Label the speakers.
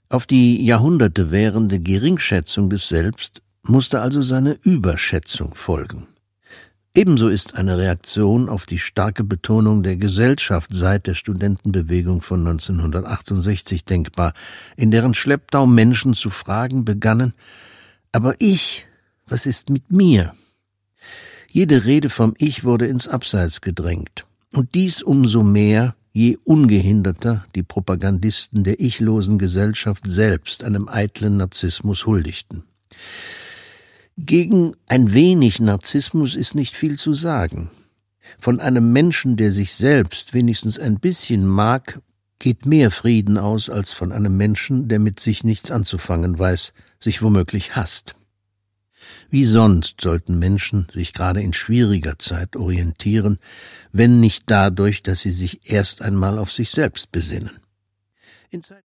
Speaker 1: Auf die Jahrhunderte währende Geringschätzung des Selbst musste also seine Überschätzung folgen. Ebenso ist eine Reaktion auf die starke Betonung der Gesellschaft seit der Studentenbewegung von 1968 denkbar, in deren Schlepptau Menschen zu fragen begannen: Aber ich, was ist mit mir? Jede Rede vom Ich wurde ins Abseits gedrängt. Und dies umso mehr, je ungehinderter die Propagandisten der ichlosen Gesellschaft selbst einem eitlen Narzissmus huldigten. Gegen ein wenig Narzissmus ist nicht viel zu sagen. Von einem Menschen, der sich selbst wenigstens ein bisschen mag, geht mehr Frieden aus als von einem Menschen, der mit sich nichts anzufangen weiß, sich womöglich hasst. Wie sonst sollten Menschen sich gerade in schwieriger Zeit orientieren, wenn nicht dadurch, dass sie sich erst einmal auf sich selbst besinnen?